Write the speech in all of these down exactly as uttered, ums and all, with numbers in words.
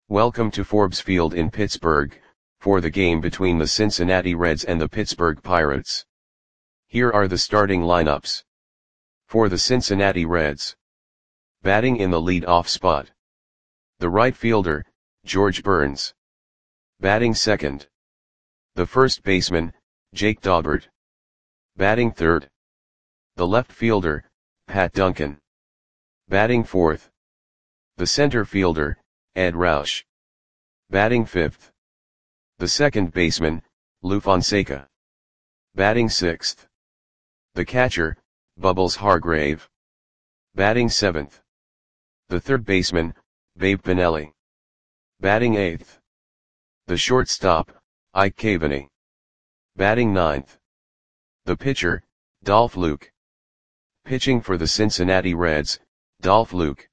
Welcome to Forbes Field in Pittsburgh, for the game between the Cincinnati Reds and the Pittsburgh Pirates. Here are the starting lineups. For the Cincinnati Reds. Batting in the lead-off spot. The right fielder, George Burns. Batting second. The first baseman, Jake Daubert. Batting third. The left fielder, Pat Duncan. Batting fourth. The center fielder, Ed Roush. Batting fifth. The second baseman, Lou Fonseca. Batting sixth. The catcher, Bubbles Hargrave. Batting seventh. The third baseman, Babe Pinelli. Batting eighth. The shortstop, Ike Cavaney. Batting ninth. The pitcher, Dolph Luke. Pitching for the Cincinnati Reds, Dolph Luke.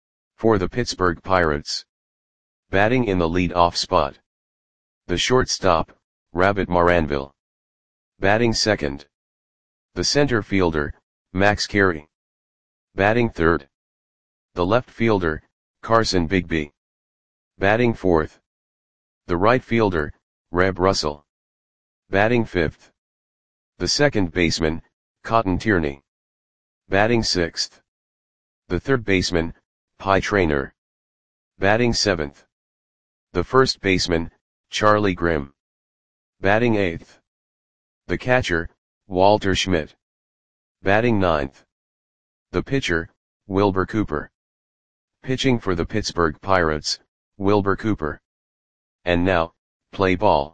For the Pittsburgh Pirates. Batting in the lead-off spot. The shortstop, Rabbit Maranville. Batting second. The center fielder, Max Carey. Batting third. The left fielder, Carson Bigby. Batting fourth. The right fielder, Reb Russell. Batting fifth. The second baseman, Cotton Tierney. Batting sixth. The third baseman, Pie Traynor. Batting seventh. The first baseman, Charlie Grimm. Batting eighth. The catcher, Walter Schmidt. Batting ninth. The pitcher, Wilbur Cooper. Pitching for the Pittsburgh Pirates, Wilbur Cooper. And now, play ball.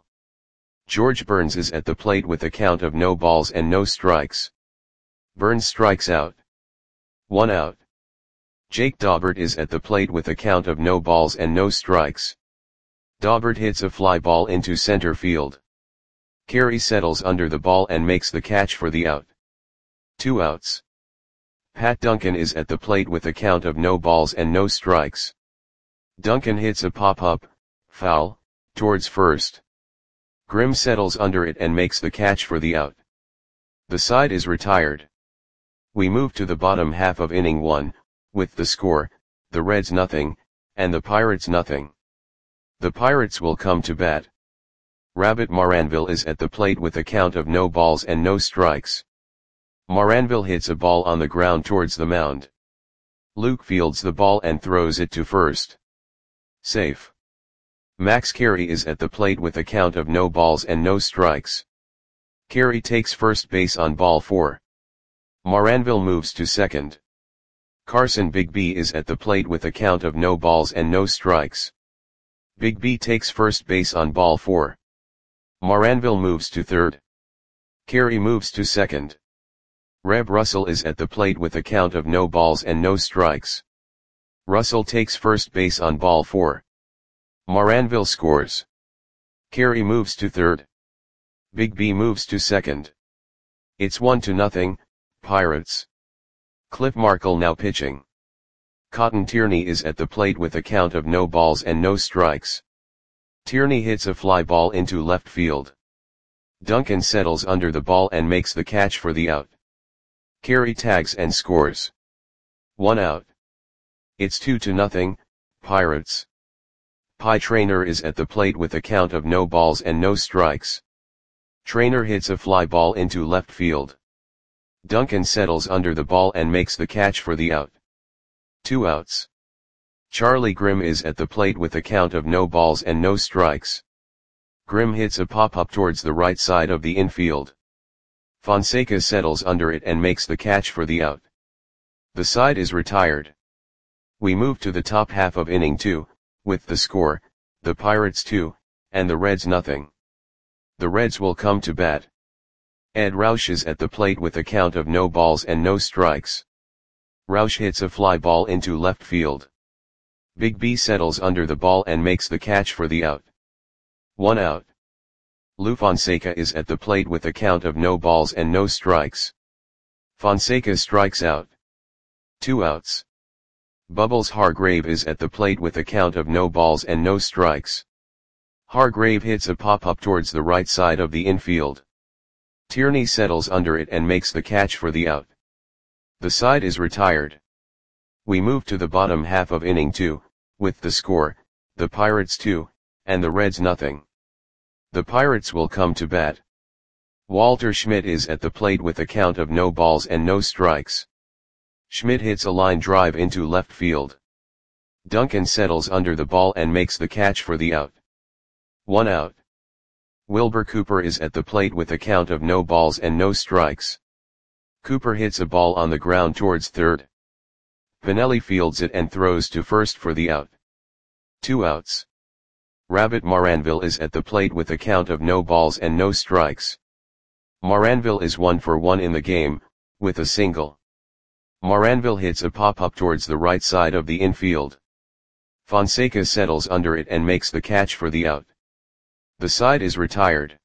George Burns is at the plate with a count of no balls and no strikes. Burns strikes out. One out. Jake Daubert is at the plate with a count of no balls and no strikes. Daubert hits a fly ball into center field. Carey settles under the ball and makes the catch for the out. Two outs. Pat Duncan is at the plate with a count of no balls and no strikes. Duncan hits a pop-up, foul, towards first. Grimm settles under it and makes the catch for the out. The side is retired. We move to the bottom half of inning one, with the score, the Reds nothing, and the Pirates nothing. The Pirates will come to bat. Rabbit Maranville is at the plate with a count of no balls and no strikes. Maranville hits a ball on the ground towards the mound. Luke fields the ball and throws it to first. Safe. Max Carey is at the plate with a count of no balls and no strikes. Carey takes first base on ball four. Maranville moves to second. Carson Bigby is at the plate with a count of no balls and no strikes. Bigby takes first base on ball four. Maranville moves to third. Carey moves to second. Reb Russell is at the plate with a count of no balls and no strikes. Russell takes first base on ball four. Maranville scores. Carey moves to third. Bigby moves to second. It's one to nothing, Pirates. Cliff Markle now pitching. Cotton Tierney is at the plate with a count of no balls and no strikes. Tierney hits a fly ball into left field. Duncan settles under the ball and makes the catch for the out. Carey tags and scores. One out. It's two to nothing, Pirates. Pie Traynor is at the plate with a count of no balls and no strikes. Traynor hits a fly ball into left field. Duncan settles under the ball and makes the catch for the out. Two outs. Charlie Grimm is at the plate with a count of no balls and no strikes. Grimm hits a pop-up towards the right side of the infield. Fonseca settles under it and makes the catch for the out. The side is retired. We move to the top half of inning two, with the score, the Pirates two, and the Reds nothing. The Reds will come to bat. Ed Roush is at the plate with a count of no balls and no strikes. Roush hits a fly ball into left field. Bigby settles under the ball and makes the catch for the out. One out. Lou Fonseca is at the plate with a count of no balls and no strikes. Fonseca strikes out. Two outs. Bubbles Hargrave is at the plate with a count of no balls and no strikes. Hargrave hits a pop-up towards the right side of the infield. Tierney settles under it and makes the catch for the out. The side is retired. We move to the bottom half of inning two, with the score, the Pirates two, and the Reds nothing. The Pirates will come to bat. Walter Schmidt is at the plate with a count of no balls and no strikes. Schmidt hits a line drive into left field. Duncan settles under the ball and makes the catch for the out. One out. Wilbur Cooper is at the plate with a count of no balls and no strikes. Cooper hits a ball on the ground towards third. Pinelli fields it and throws to first for the out. Two outs. Rabbit Maranville is at the plate with a count of no balls and no strikes. Maranville is one for one in the game, with a single. Maranville hits a pop-up towards the right side of the infield. Fonseca settles under it and makes the catch for the out. The side is retired.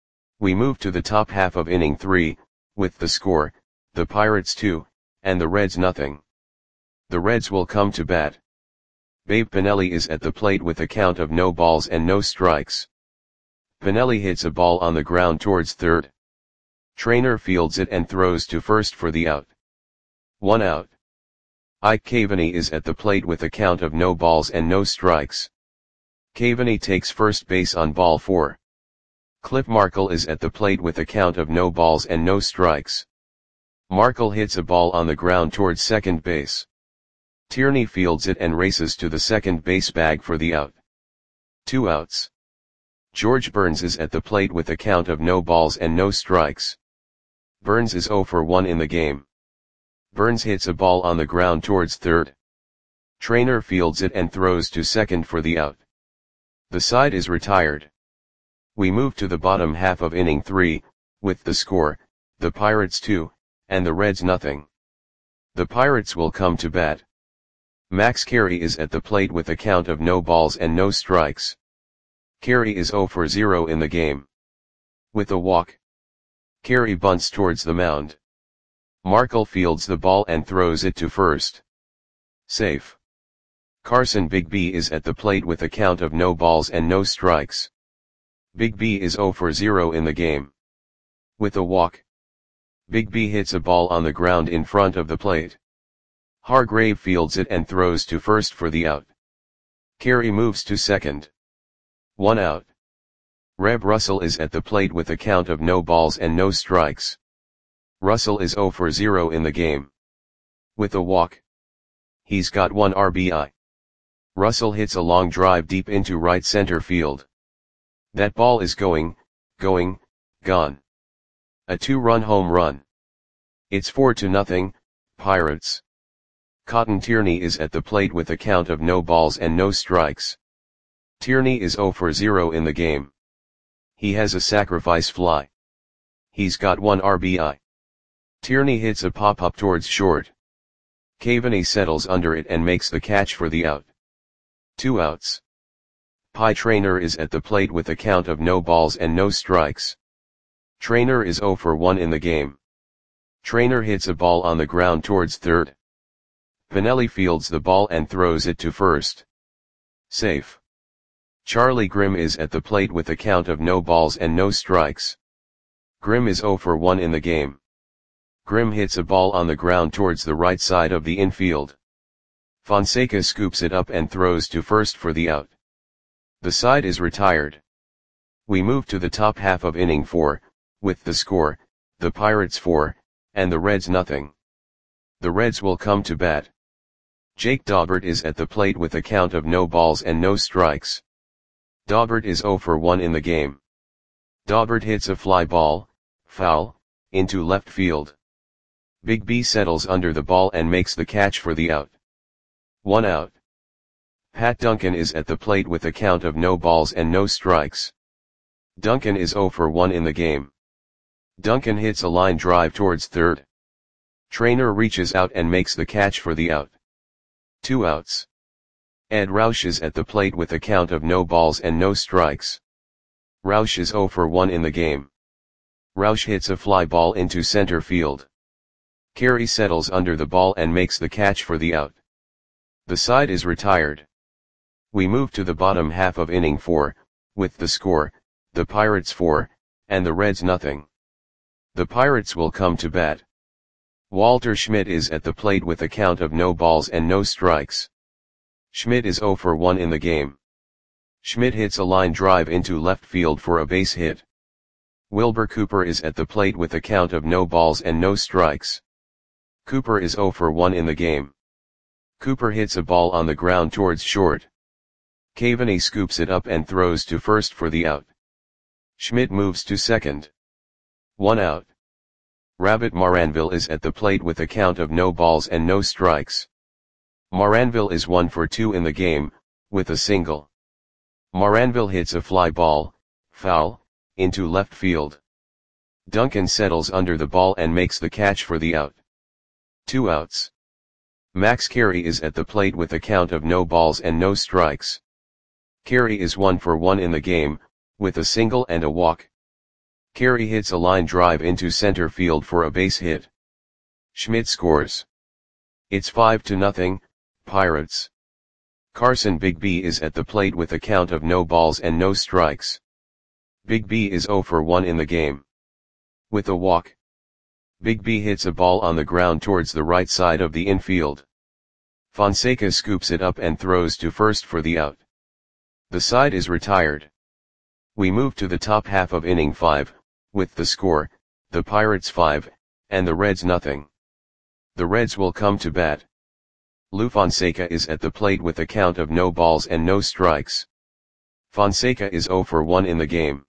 We move to the top half of inning three, with the score, the Pirates two, and the Reds nothing. The Reds will come to bat. Babe Pinelli is at the plate with a count of no balls and no strikes. Pinelli hits a ball on the ground towards third. Trainer fields it and throws to first for the out. One out. Ike Caveney is at the plate with a count of no balls and no strikes. Caveney takes first base on ball four. Cliff Markle is at the plate with a count of no balls and no strikes. Markle hits a ball on the ground towards second base. Tierney fields it and races to the second base bag for the out. Two outs. George Burns is at the plate with a count of no balls and no strikes. Burns is zero for one in the game. Burns hits a ball on the ground towards third. Trainer fields it and throws to second for the out. The side is retired. We move to the bottom half of inning three, with the score, the Pirates two, and the Reds nothing. The Pirates will come to bat. Max Carey is at the plate with a count of no balls and no strikes. Carey is zero for zero in the game. With a walk. Carey bunts towards the mound. Markle fields the ball and throws it to first. Safe. Carson Bigby is at the plate with a count of no balls and no strikes. Bigby is zero for zero in the game. With a walk. Bigby hits a ball on the ground in front of the plate. Hargrave fields it and throws to first for the out. Carey moves to second. One out. Reb Russell is at the plate with a count of no balls and no strikes. Russell is zero for zero in the game. With a walk. He's got one R B I. Russell hits a long drive deep into right center field. That ball is going, going, gone. A two-run home run. It's four to nothing, Pirates. Cotton Tierney is at the plate with a count of no balls and no strikes. Tierney is zero for zero in the game. He has a sacrifice fly. He's got one R B I. Tierney hits a pop-up towards short. Caveney settles under it and makes the catch for the out. Two outs. Pie Trainer is at the plate with a count of no balls and no strikes. Trainer is zero for one in the game. Trainer hits a ball on the ground towards third. Pinelli fields the ball and throws it to first. Safe. Charlie Grimm is at the plate with a count of no balls and no strikes. Grimm is zero for one in the game. Grimm hits a ball on the ground towards the right side of the infield. Fonseca scoops it up and throws to first for the out. The side is retired. We move to the top half of inning four, with the score, the Pirates four, and the Reds nothing. The Reds will come to bat. Jake Daubert is at the plate with a count of no balls and no strikes. Daubert is zero for one in the game. Daubert hits a fly ball, foul, into left field. Bigby settles under the ball and makes the catch for the out. One out. Pat Duncan is at the plate with a count of no balls and no strikes. Duncan is zero for one in the game. Duncan hits a line drive towards third. Trainer reaches out and makes the catch for the out. Two outs. Ed Roush is at the plate with a count of no balls and no strikes. Roush is zero for one in the game. Roush hits a fly ball into center field. Carey settles under the ball and makes the catch for the out. The side is retired. We move to the bottom half of inning four, with the score, the Pirates four, and the Reds nothing. The Pirates will come to bat. Walter Schmidt is at the plate with a count of no balls and no strikes. Schmidt is zero for one in the game. Schmidt hits a line drive into left field for a base hit. Wilbur Cooper is at the plate with a count of no balls and no strikes. Cooper is zero for one in the game. Cooper hits a ball on the ground towards short. Cavaney scoops it up and throws to first for the out. Schmidt moves to second. One out. Rabbit Maranville is at the plate with a count of no balls and no strikes. Maranville is one for two in the game, with a single. Maranville hits a fly ball, foul, into left field. Duncan settles under the ball and makes the catch for the out. Two outs. Max Carey is at the plate with a count of no balls and no strikes. Carey is one for one in the game, with a single and a walk. Carey hits a line drive into center field for a base hit. Schmidt scores. It's five to nothing, Pirates. Carson Big B is at the plate with a count of no balls and no strikes. Big B is zero for one in the game. With a walk. Big B hits a ball on the ground towards the right side of the infield. Fonseca scoops it up and throws to first for the out. The side is retired. We move to the top half of inning five, with the score, the Pirates five, and the Reds nothing. The Reds will come to bat. Lou Fonseca is at the plate with a count of no balls and no strikes. Fonseca is zero for one in the game.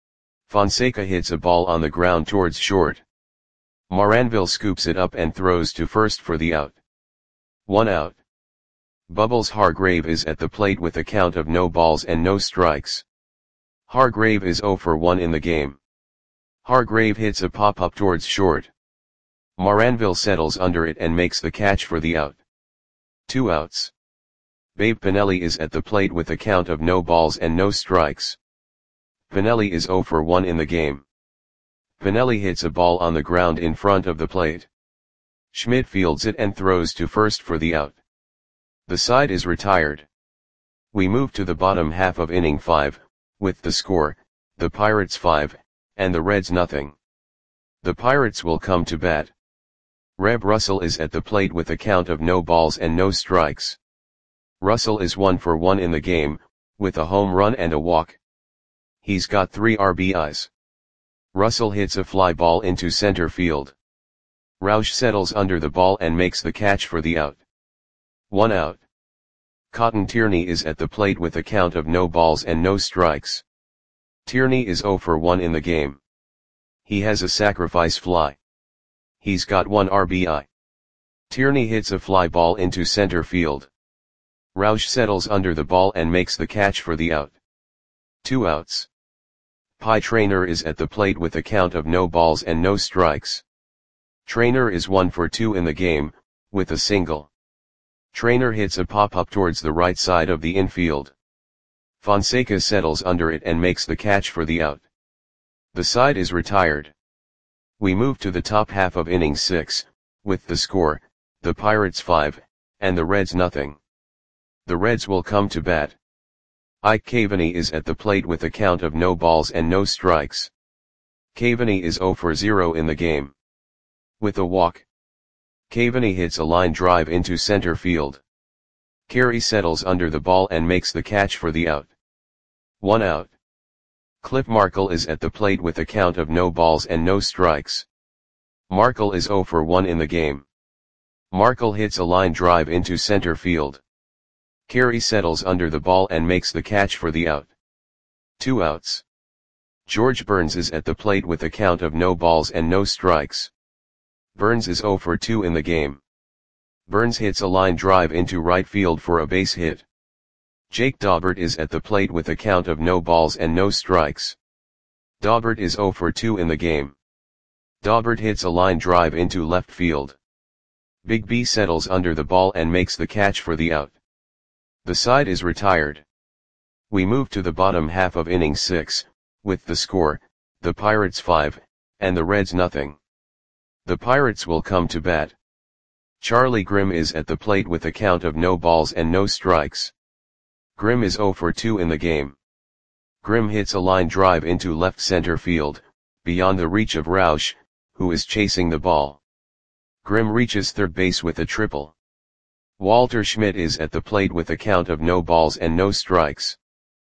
Fonseca hits a ball on the ground towards short. Maranville scoops it up and throws to first for the out. One out. Bubbles Hargrave is at the plate with a count of no balls and no strikes. Hargrave is zero for one in the game. Hargrave hits a pop-up towards short. Maranville settles under it and makes the catch for the out. Two outs. Babe Pinelli is at the plate with a count of no balls and no strikes. Pinelli is zero for one in the game. Pinelli hits a ball on the ground in front of the plate. Schmidt fields it and throws to first for the out. The side is retired. We move to the bottom half of inning five, with the score, the Pirates five, and the Reds nothing. The Pirates will come to bat. Reb Russell is at the plate with a count of no balls and no strikes. Russell is one for one in the game, with a home run and a walk. He's got three R B Is. Russell hits a fly ball into center field. Roush settles under the ball and makes the catch for the out. One out. Cotton Tierney is at the plate with a count of no balls and no strikes. Tierney is zero for one in the game. He has a sacrifice fly. He's got one R B I. Tierney hits a fly ball into center field. Roush settles under the ball and makes the catch for the out. Two outs. Pie Traynor is at the plate with a count of no balls and no strikes. Traynor is one for two in the game, with a single. Traynor hits a pop-up towards the right side of the infield. Fonseca settles under it and makes the catch for the out. The side is retired. We move to the top half of inning six, with the score, the Pirates five, and the Reds nothing. The Reds will come to bat. Ike Cavaney is at the plate with a count of no balls and no strikes. Cavaney is zero for zero in the game. With a walk. Cavaney hits a line drive into center field. Carey settles under the ball and makes the catch for the out. One out. Cliff Markle is at the plate with a count of no balls and no strikes. Markle is zero for one in the game. Markle hits a line drive into center field. Carey settles under the ball and makes the catch for the out. Two outs. George Burns is at the plate with a count of no balls and no strikes. Burns is zero for two in the game. Burns hits a line drive into right field for a base hit. Jake Daubert is at the plate with a count of no balls and no strikes. Daubert is zero for two in the game. Daubert hits a line drive into left field. Big B settles under the ball and makes the catch for the out. The side is retired. We move to the bottom half of inning six, with the score, the Pirates five, and the Reds nothing. The Pirates will come to bat. Charlie Grimm is at the plate with a count of no balls and no strikes. Grimm is zero for two in the game. Grimm hits a line drive into left center field, beyond the reach of Roush, who is chasing the ball. Grimm reaches third base with a triple. Walter Schmidt is at the plate with a count of no balls and no strikes.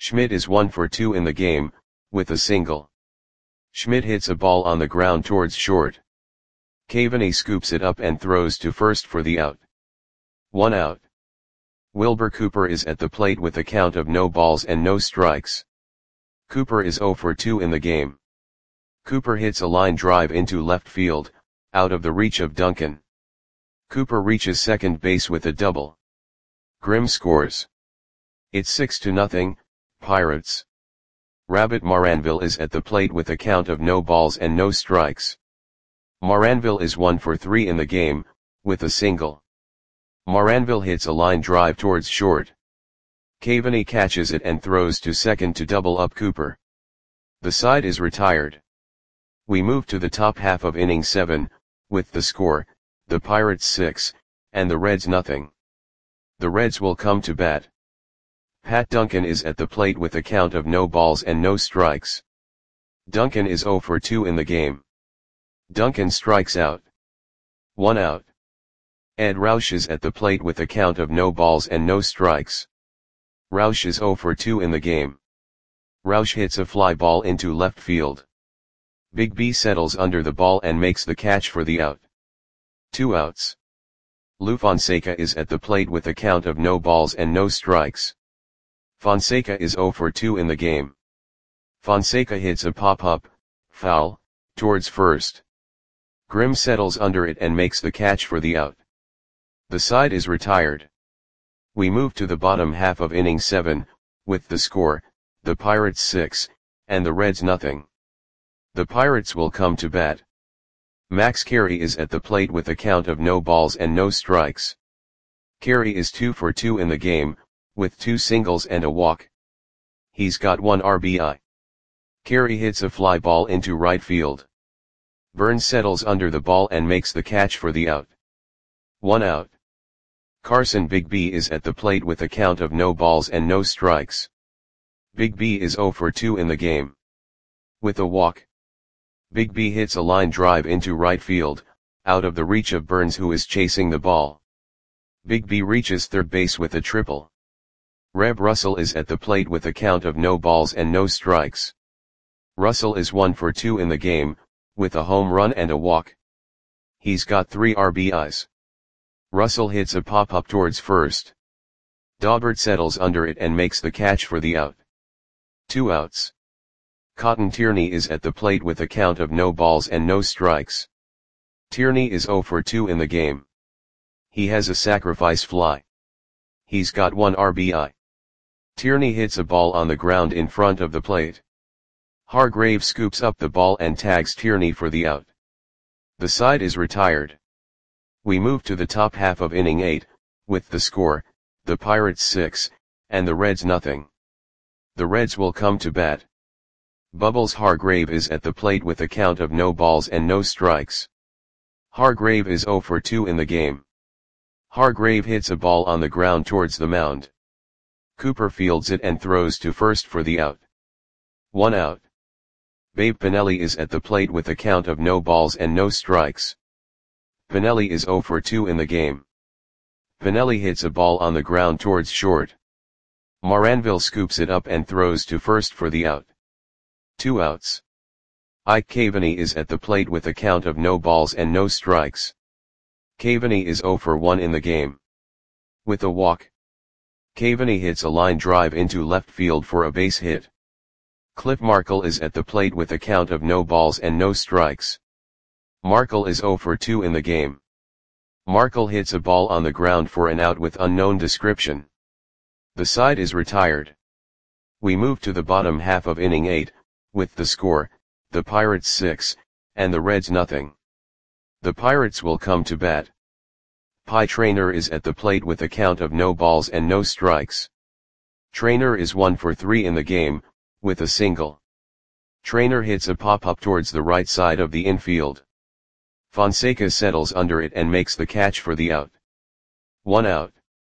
Schmidt is one for two in the game, with a single. Schmidt hits a ball on the ground towards short. Caveney scoops it up and throws to first for the out. One out. Wilbur Cooper is at the plate with a count of no balls and no strikes. Cooper is zero for two in the game. Cooper hits a line drive into left field, out of the reach of Duncan. Cooper reaches second base with a double. Grimm scores. It's six to nothing, Pirates. Rabbit Maranville is at the plate with a count of no balls and no strikes. Maranville is one for three in the game, with a single. Maranville hits a line drive towards short. Caveney catches it and throws to second to double up Cooper. The side is retired. We move to the top half of inning seven, with the score, the Pirates six, and the Reds nothing. The Reds will come to bat. Pat Duncan is at the plate with a count of no balls and no strikes. Duncan is zero for two in the game. Duncan strikes out. One out. Ed Roush is at the plate with a count of no balls and no strikes. Roush is zero for two in the game. Roush hits a fly ball into left field. Big B settles under the ball and makes the catch for the out. Two outs. Lou Fonseca is at the plate with a count of no balls and no strikes. Fonseca is zero for two in the game. Fonseca hits a pop-up, foul, towards first. Grimm settles under it and makes the catch for the out. The side is retired. We move to the bottom half of inning seven, with the score, the Pirates six, and the Reds nothing. The Pirates will come to bat. Max Carey is at the plate with a count of no balls and no strikes. Carey is two for two in the game, with two singles and a walk. He's got one R B I. Carey hits a fly ball into right field. Burns settles under the ball and makes the catch for the out. One out. Carson Big B is at the plate with a count of no balls and no strikes. Big B is zero for two in the game. With a walk. Big B hits a line drive into right field, out of the reach of Burns who is chasing the ball. Big B reaches third base with a triple. Reb Russell is at the plate with a count of no balls and no strikes. Russell is one for two in the game, with a home run and a walk. He's got three R B Is. Russell hits a pop-up towards first. Daubert settles under it and makes the catch for the out. Two outs. Cotton Tierney is at the plate with a count of no balls and no strikes. Tierney is zero for two in the game. He has a sacrifice fly. He's got one R B I. Tierney hits a ball on the ground in front of the plate. Hargrave scoops up the ball and tags Tierney for the out. The side is retired. We move to the top half of inning eight, with the score, the Pirates six, and the Reds nothing. The Reds will come to bat. Bubbles Hargrave is at the plate with a count of no balls and no strikes. Hargrave is zero for two in the game. Hargrave hits a ball on the ground towards the mound. Cooper fields it and throws to first for the out. One out. Babe Pinelli is at the plate with a count of no balls and no strikes. Pinelli is zero for two in the game. Pinelli hits a ball on the ground towards short. Maranville scoops it up and throws to first for the out. Two outs. Ike Caveney is at the plate with a count of no balls and no strikes. Caveney is zero for one in the game. With a walk. Caveney hits a line drive into left field for a base hit. Cliff Markle is at the plate with a count of no balls and no strikes. Markle is zero for two in the game. Markle hits a ball on the ground for an out with unknown description. The side is retired. We move to the bottom half of inning eight, with the score, the Pirates six, and the Reds nothing. The Pirates will come to bat. Pie Traynor is at the plate with a count of no balls and no strikes. Traynor is one for three in the game, with a single. Traynor hits a pop-up towards the right side of the infield. Fonseca settles under it and makes the catch for the out. One out.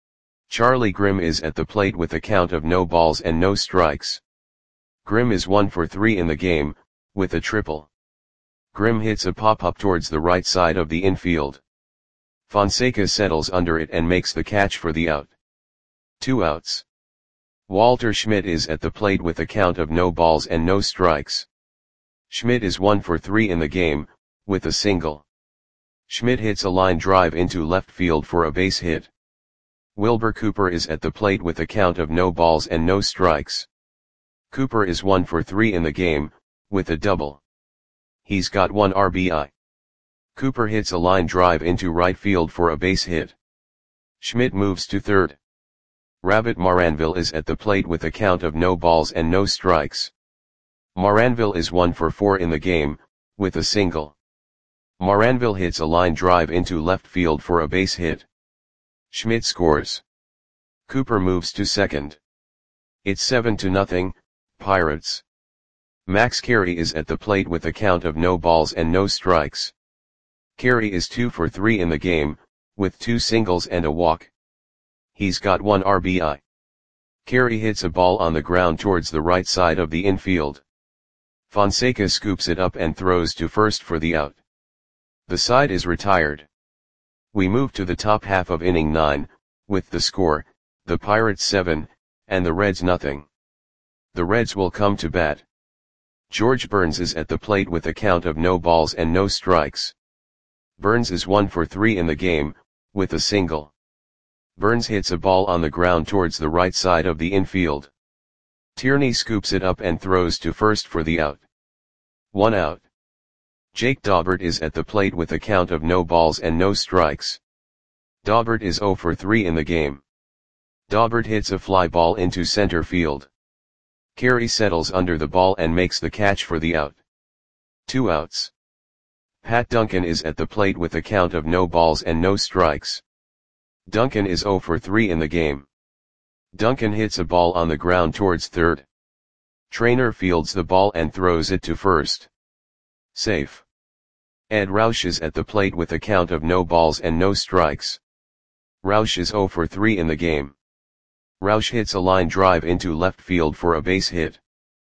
Charlie Grimm is at the plate with a count of no balls and no strikes. Grimm is one for three in the game, with a triple. Grimm hits a pop-up towards the right side of the infield. Fonseca settles under it and makes the catch for the out. Two outs. Walter Schmidt is at the plate with a count of no balls and no strikes. Schmidt is one for three in the game, with a single. Schmidt hits a line drive into left field for a base hit. Wilbur Cooper is at the plate with a count of no balls and no strikes. Cooper is one for three in the game, with a double. He's got one R B I. Cooper hits a line drive into right field for a base hit. Schmidt moves to third. Rabbit Maranville is at the plate with a count of no balls and no strikes. Maranville is one for four in the game, with a single. Maranville hits a line drive into left field for a base hit. Schmidt scores. Cooper moves to second. It's seven to nothing, Pirates. Max Carey is at the plate with a count of no balls and no strikes. Carey is two for three in the game, with two singles and a walk. He's got one R B I. Carey hits a ball on the ground towards the right side of the infield. Fonseca scoops it up and throws to first for the out. The side is retired. We move to the top half of inning nine, with the score, the Pirates seven, and the Reds nothing. The Reds will come to bat. George Burns is at the plate with a count of no balls and no strikes. Burns is one for three in the game, with a single. Burns hits a ball on the ground towards the right side of the infield. Tierney scoops it up and throws to first for the out. One out. Jake Daubert is at the plate with a count of no balls and no strikes. Daubert is zero for three in the game. Daubert hits a fly ball into center field. Carey settles under the ball and makes the catch for the out. Two outs. Pat Duncan is at the plate with a count of no balls and no strikes. Duncan is zero for three in the game. Duncan hits a ball on the ground towards third. Trainer fields the ball and throws it to first. Safe. Ed Roush is at the plate with a count of no balls and no strikes. Roush is zero for three in the game. Roush hits a line drive into left field for a base hit.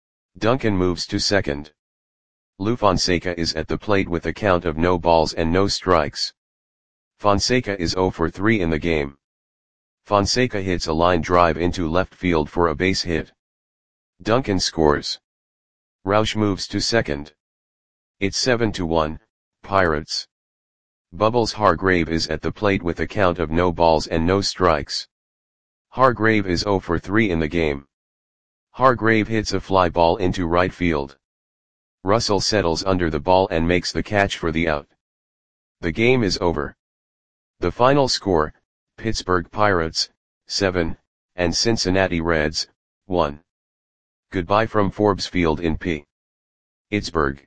Duncan moves to second. Lou Fonseca is at the plate with a count of no balls and no strikes. Fonseca is zero for three in the game. Fonseca hits a line drive into left field for a base hit. Duncan scores. Roush moves to second. It's seven to one, Pirates. Bubbles Hargrave is at the plate with a count of no balls and no strikes. Hargrave is zero for three in the game. Hargrave hits a fly ball into right field. Russell settles under the ball and makes the catch for the out. The game is over. The final score, Pittsburgh Pirates, seven, and Cincinnati Reds, one. Goodbye from Forbes Field in P. Pittsburgh.